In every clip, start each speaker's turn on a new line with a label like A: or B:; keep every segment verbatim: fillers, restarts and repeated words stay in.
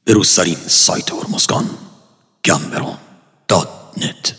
A: به روزترین سایت هرمزگان گمبرون دات نت.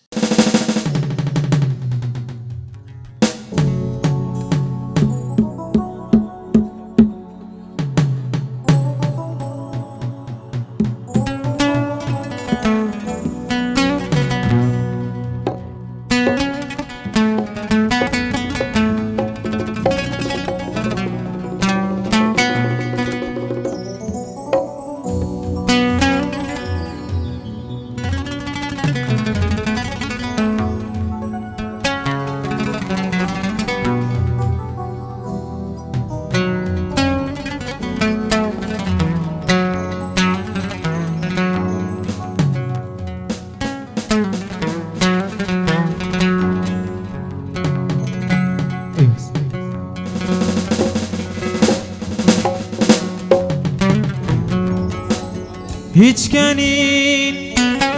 B: هیچ کنی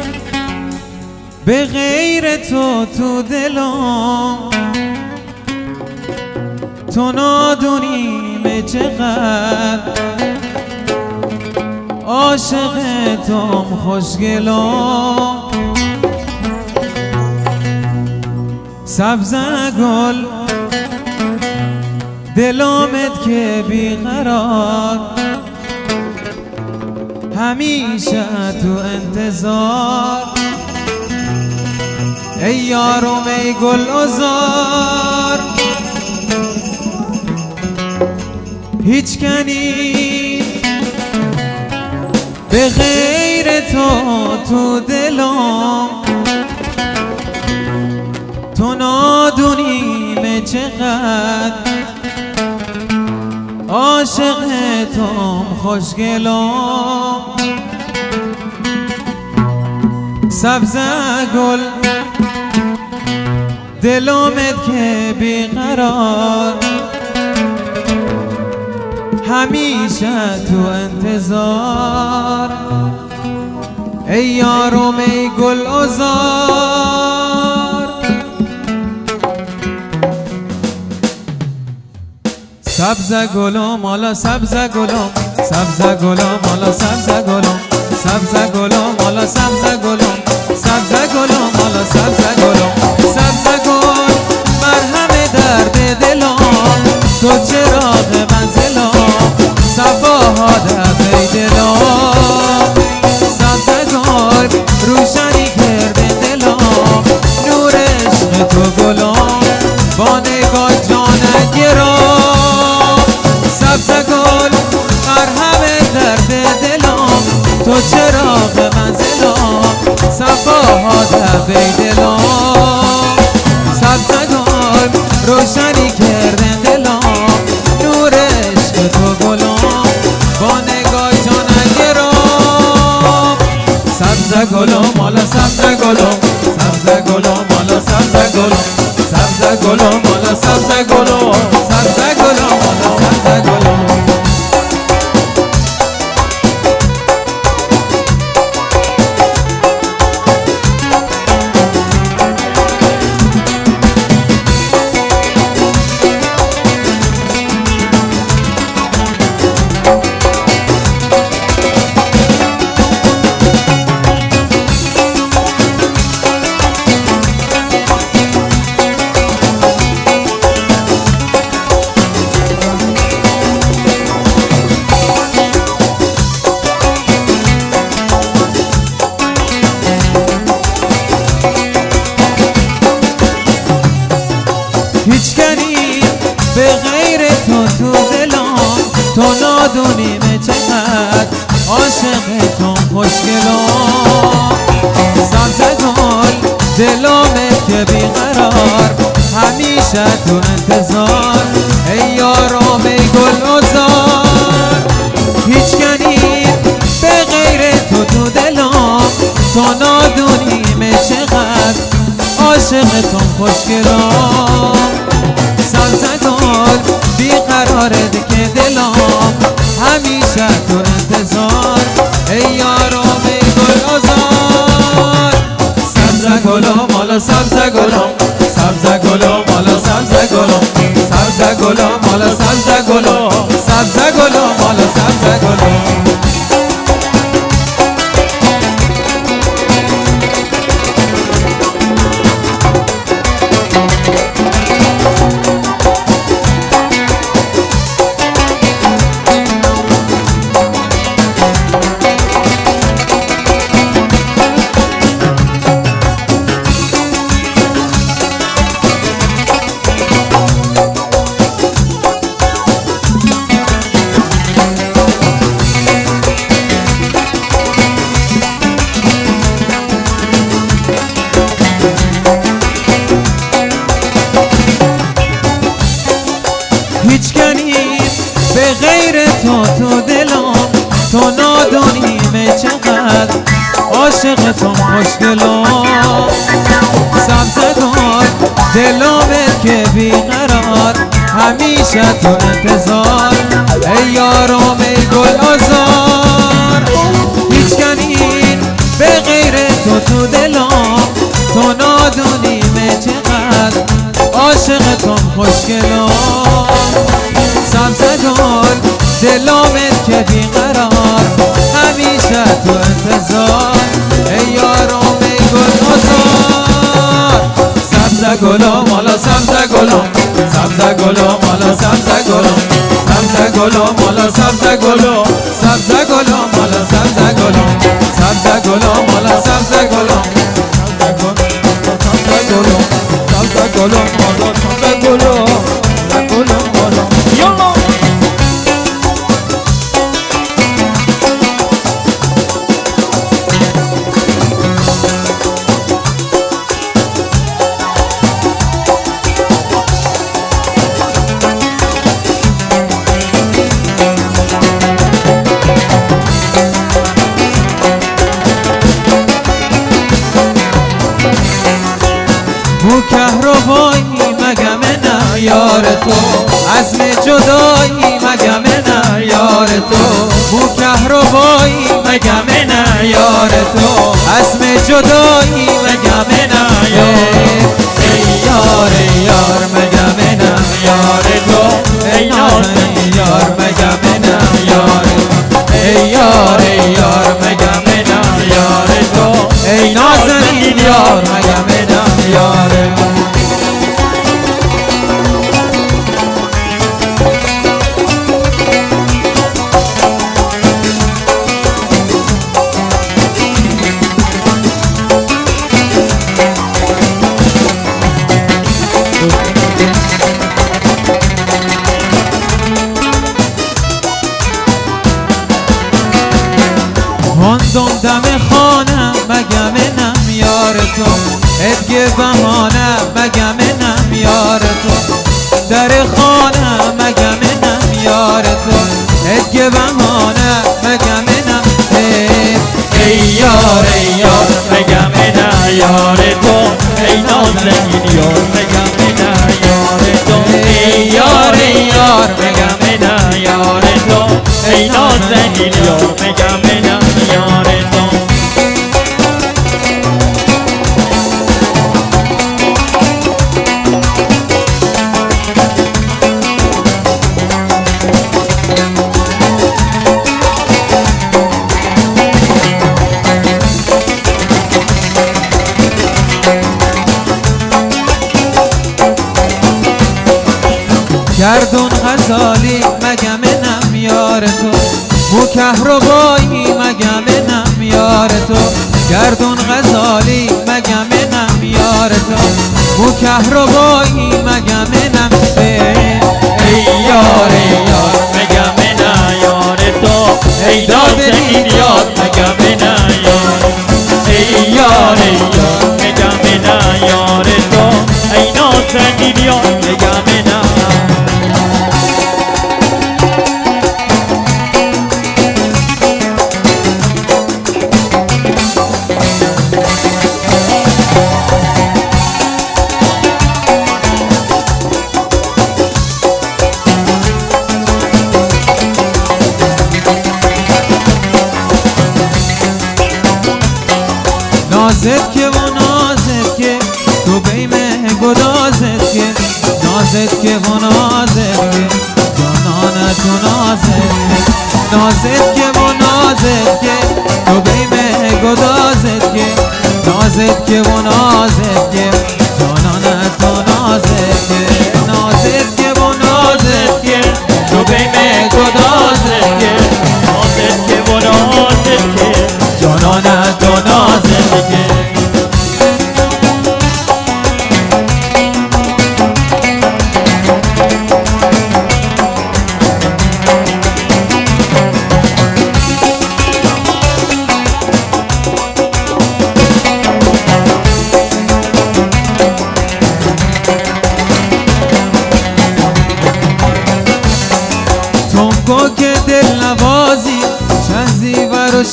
B: به غیر تو تو دلم، تو نادونیم چقدر عاشق توم خوشگلم. سبز گل دلامت که بیقرار، همیشه تو انتظار. ای یارم ای گل عذار، هیچ کنی به غیر تو تو دلم، تو نادونیم چقدر عاشق توم خوشگلم. سبز گل دلامت که بیقرار، همیشه تو انتظار. ای یارم ای گل عذار، سبز گلم مالا سبز گلم، سبز گلم مالا سبز گلم، سبز گلم مالا سبز گلم، سبز گلم مالا سبز گلم. سبز گل مرهم درد دلم، تو چراغ منزلم، صفاها دفع دلم. سبز گل روشنی کرده دلم، نور عشق تو گلم، با نگاه جان گرام. سبز گل مرهم درد دلم، تو چراغ منزلم، صفاها دفع دلم. سبز گل روشنی کرده دلم، نور عشق تو گلم، با نگاه جان گرام. سبز گلم مالا سبز گلم، سبز گلم مالا سبز گلم، سبز گلم مالا سبز گلم، سبز گلم مالا سبز گلم. هیچ کنی به غیر تو تو دلم، تو نادونیم چقدر عاشق تو خوشگلم. سبز گل دلامت که بیقرار، همیشه تو انتظار. ای یارم ای گل عذار، هیچ کنی به غیر تو تو دلم، تو نادونیم چقدر عاشق تو خوشگلم. سبز گل بیقراره که دلم، همیشه تو انتظار. ای یارم ای گل عذار، سبز گلم مالا سبز گلم، سبز گلم مالا سبز گلم، سبز گلم مالا سبز گلم، سبز گلم مالا سبز گلم. داییمه چقدر عاشقتم خوشگلم سبزه کن دلامت که بیقرار همیشه تو انتظار ای یارم ای گل آزار هیچ کنین به غیر تو تو دلم تو نادونیمه چقدر عاشقتم خوشگلم سبزه کن دلامت که بیقرار همیشه تو انتظار ای یارم ای گل آزار سبزه گلم حالا سبزه گلم سبزه گلم حالا سبزه گلم سبزه گلم حالا سبزه گلم سبزه گلم حالا سبزه گلم سبزه گلم حالا سبزه گلم سبزه گلم سبزه گلم حالا سبزه گلم گلم حالا یالا بو کهربایی مگم نه یار تو عزم جدایی مگم نه یار تو بو کهربایی مگم نه یار تو عزم جدایی مگم نه یار ای یار ای یار مگم نه یار تو ای نازنین یار مگم نه یار ای یار ای یار مگم نه یار تو ای نازنین یار مگم نه یار هندم دم خانه مگم نم یار تو ادگه بهانه مگم نم یار تو در خانه مگم نم یار تو ادگه بهانه مگم نم ای یار ای یار مگم نه یار تو ای نازنین یار مگم نه یار تو ای یار ای یار مگم نه یار تو ای نازنین یار مگم نه یار تو گردون غزالی مگم نم یار تو بو کهربایی مگم نم یار تو گردون غزالی مگم نم یار تو بو کهربایی مگم نم ای یار ای یار مگم نه یار تو ای نازنین یار مگم نه یار ای یار ای یار مگم نه یار تو ای نازنین یار مگم نه نازت که و نازت که تو بیمه گدازت که نازت که و نازت که جانانه تو نازت که نازت که و نازت که تو بیمه گدازت که نازت که و نازت که جانانه تو نازت که نازت که و نازت که تو بیمه گدازت که نازت که و نازت که جانانه تو نازت که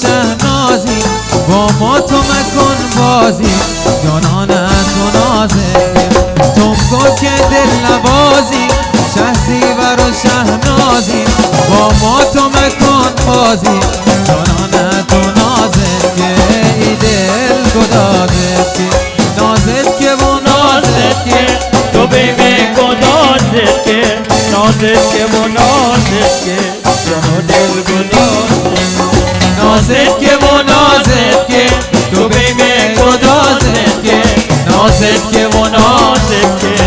B: شهنازی با ما تو مکن بازی جانانت و نازه تنگو که دل نوازی شهزیور و شهنازی با ما تو مکن بازی جانانت و نازت که ای دل گدازت که نازت که و نازت که
C: تو بیمه گدازت که نازت که و نازت که جانو دل گدازت
B: نازت که و نازت که تو بیمه گدازت که نازت که و نازت که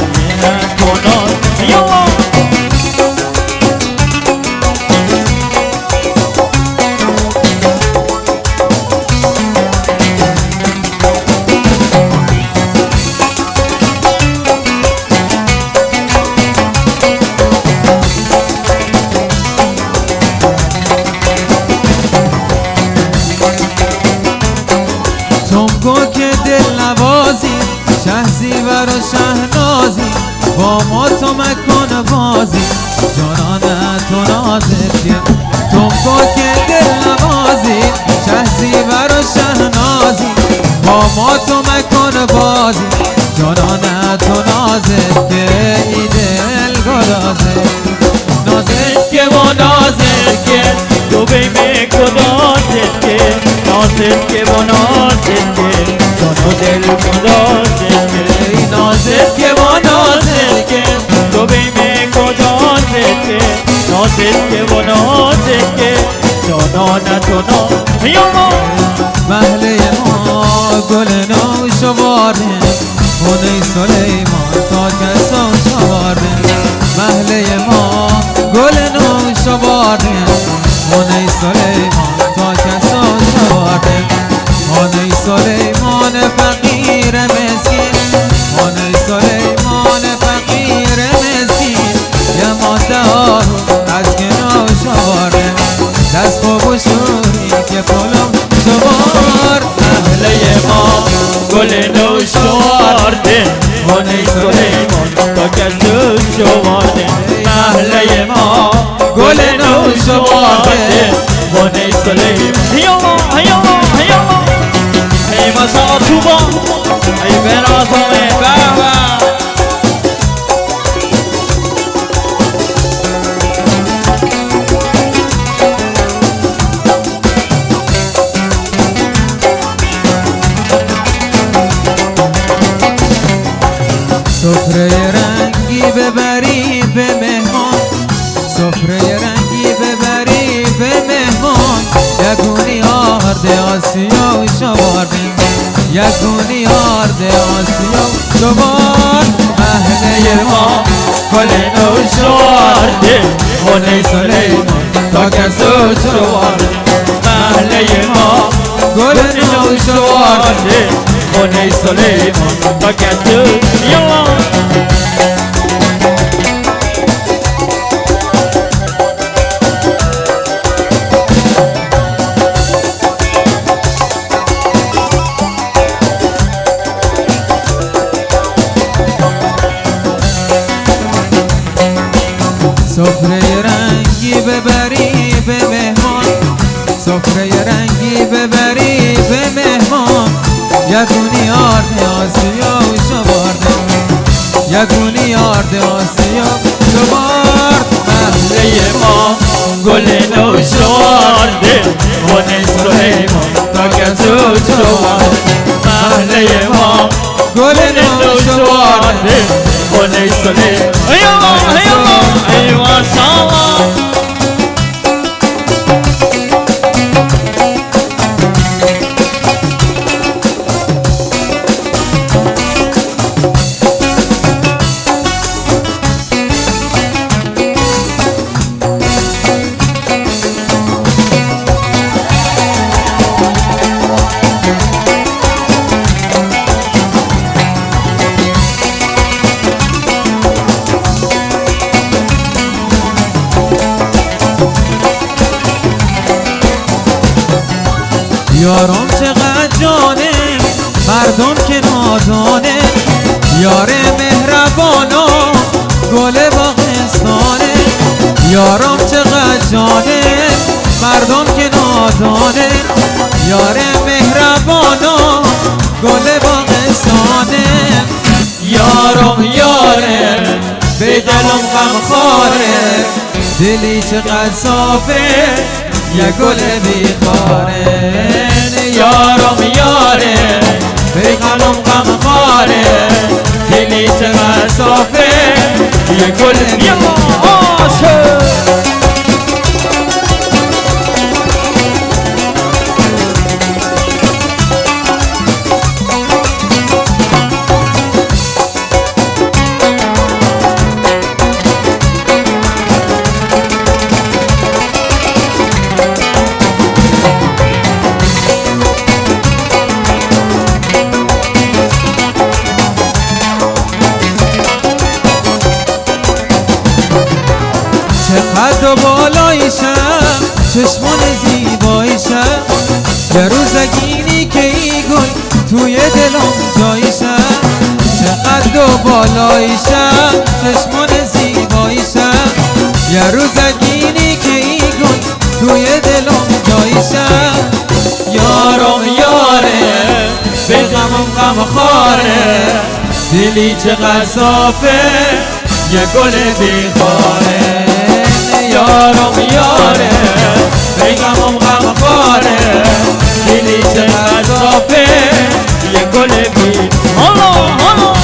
B: تنگو که دل نوازی شهزیور و شهنازی با ما تو مکن بازی جانانت و نازت که تنگو که دل نوازی شهزیور و شهنازی با ما تو مکن بازی جانانت و نازت که ای دل گدازت نازت که و نازت که
C: تو بیمه گدازت که نازت که و نازت که جانو دل گدازت که
B: نازت که و نازت که
C: تو بیمه گدازت که نازت که و نازت که جانانت و نازت
B: محله ما گل نو شواره خونه سلیمان تا کسان شواره محله ما گل نو شواره خونه سلیمان تا کسان شواره خانه سلیمان فقیر مسکین خانه سلیمان فقیر مسکین یه مادر از کنار شواره دست خوب و شوری که پلم شوار
C: محله ما گل نو شوارده خانه سلیمان تا کسان شوارده محله ما
B: گل نو شوارده
C: خانه سلیمان هیالا هیالا هیالا ای مسا توبا ای برازامه بابا
B: سفره رنگی ببری به مهمان سفره رنگی ببری به مهمان یکونی آرد آسیا و شوارده یکونی آرد آسیا و شوار محله ما
C: گل نو شوارده خانه سلیمان تا کسو شوارده محله ما
B: گل نو شوارده
C: خانه سلیمان تا کسو یلا
B: سفره رنگی ببری به مهمان سفره رنگی ببری به مهمان یکونی آرد آسیا و شوارده یکونی آرد آسیا شوار
C: محله ما گل نو شوارده خانه سلیمان تا کسو شوارده محله ما
B: گل نو شوارده
C: خانه سلیمان هیالا هیالا ای مسا
B: یارم چقدر جانه مردم که نادانه یار مهربانا گل باغستانه یارم چقدر جانه مردم که نادانه نادانه یار مهربانا گل باغستانه
C: یارم یاره به دلم غم خاره
B: دلی چقدر صافه یه گل بیخاره
C: یارم یاره به دلم غم خاره دلی چقدر صافه یه گل بیخاره
B: چقدر بالایشم چشمان زیبایشم یه روزگینی که ای گل توی دلم جایشم چقدر بالایشم چشمان زیبایشم یه روزگینی که ای گل توی دلم جایشم
C: یارم یاره به غمم غم خاره دلی چقدر صافه یه گل بیخاره یارم یاره به غمم غم خاره دلی چقدر صافه یه گل بیخاره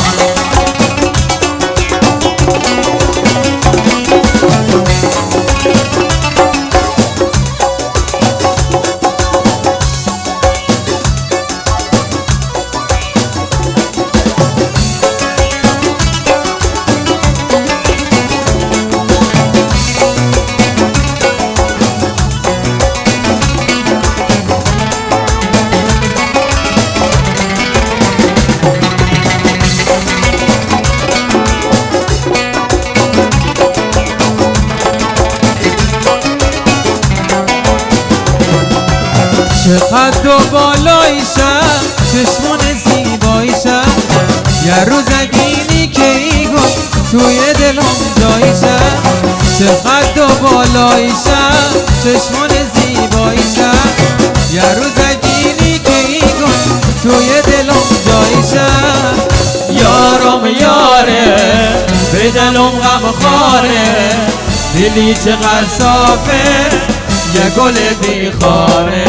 B: چقدر بالایشم چشمان زیبایشم یه روزگینی که ای گل توی دلم جایشم چقدر بالایشم چشمان زیبایشم یه روزگینی که ای گل توی دلم جایشم
C: یارم یاره به دلم غم خاره دلی چقدر صافه یه گل بیخاره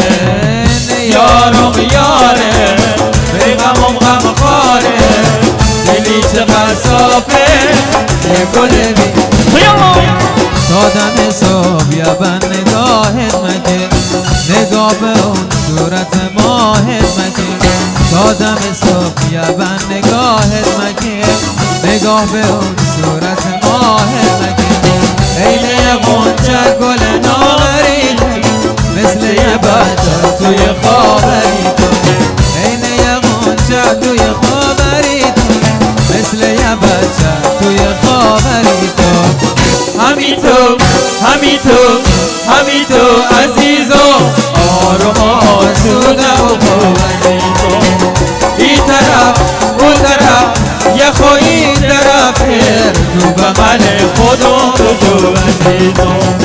C: یارم یاره به غمم غم خاره دلی چقدر صافه یه گل بیخاره
B: دادم حساب یه بن نگاهت مگه نگاه به اون صورت ماهت مگه دادم حساب یه بن نگاهت مگه نگاه به اون صورت ماهت مگه
C: عین غنچه گل ناغری
B: مثل یه بچه توی خوابری تو عین یه غنچه توی خوابری تو مثل یه بچه توی خوابری تو
C: همی تو همی تو همی تو عزیزم آروم آسوده و قوتی تو این طرف اون طرف یه خواهی طرف هر تو بغل خودم تو عزیزم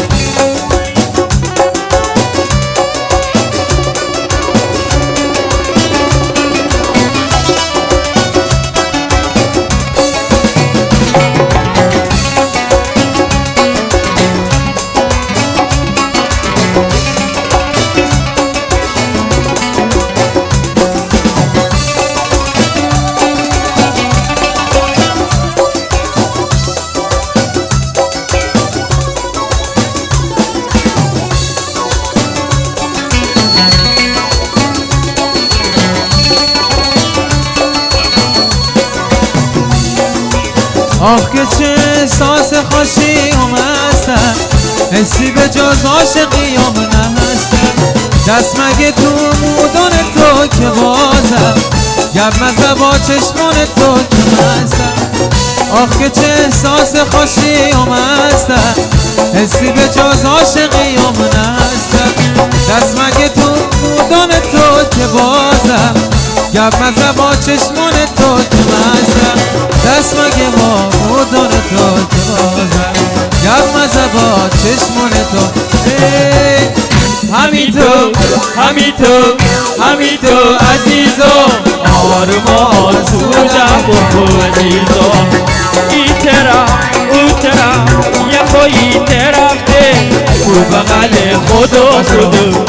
B: آخ که چه احساس خوشیم هستم حسی به جز عاشقیم نهستم دست مگه تو مودان تو که بازم گب مزه با چشمان تو که هستم آخ که چه احساس خوشیم هستم حسی به جز عاشقیم نهستم دست مگه تو مودان تو که بازم گب مزه با چشمان تو که هستم دست مگه با مودان تو که بازم گب مزه با چشمان تو همین تو همین تو همین تو عزیزو آروم و آسودم بکن عزیزو این طرف اون طرف یه خو این طرف ده تو بغل خودو خودو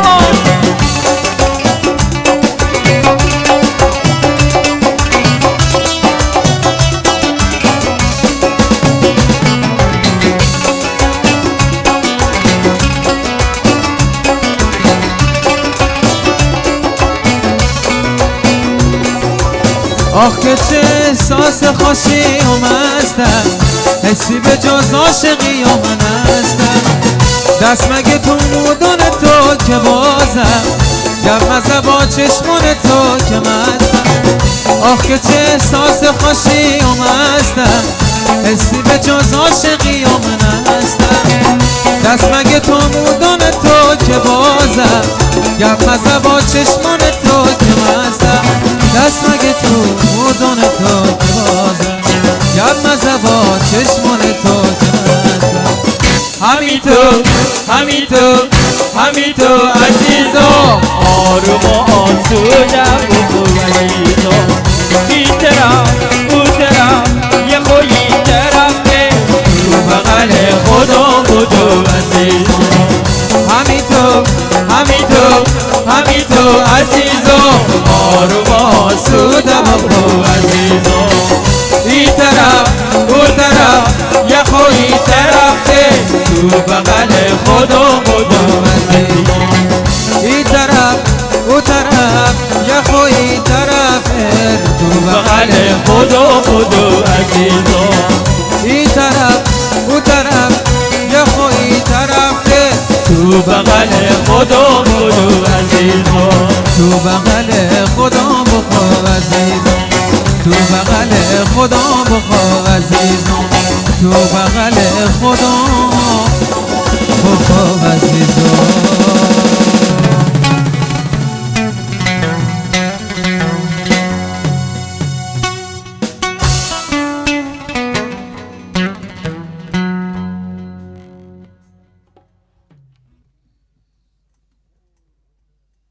B: آخ که چه احساس خوشی و مستم حسی به جز عاشقی و من هستم دست مگه تو مودون تو که بازم گرم از با چشمون تو که مستم آخ که چه احساس خوشی و مستم حسی به جز عاشقی و من هستم دست مگه تو مودون تو که بازم گرم از با چشمون تو که مستم دست مگه تو مودون تو که بازم گرم از با چشمون تو که مستم همین تو همین تو همین تو عزیزو آروم و آسودم بکن عزیزو این طرف اون طرف یه خو این طرف تو بغل خدا خودو عزیزو همین تو همین تو همین تو عزیزو آروم و آسودم بکن عزیزو این طرف اون طرف یه خو این طرف تو بغل خدا خودو عزیزو این طرف اون طرف یه خو این طرف تو بغل خدا خودو عزیزو این طرف اون طرف یه خو این طرف تو بغل خدا خودو عزیزو تو بغل خدا بخوا عزیزو تو بغل خدا بخوا عزیزو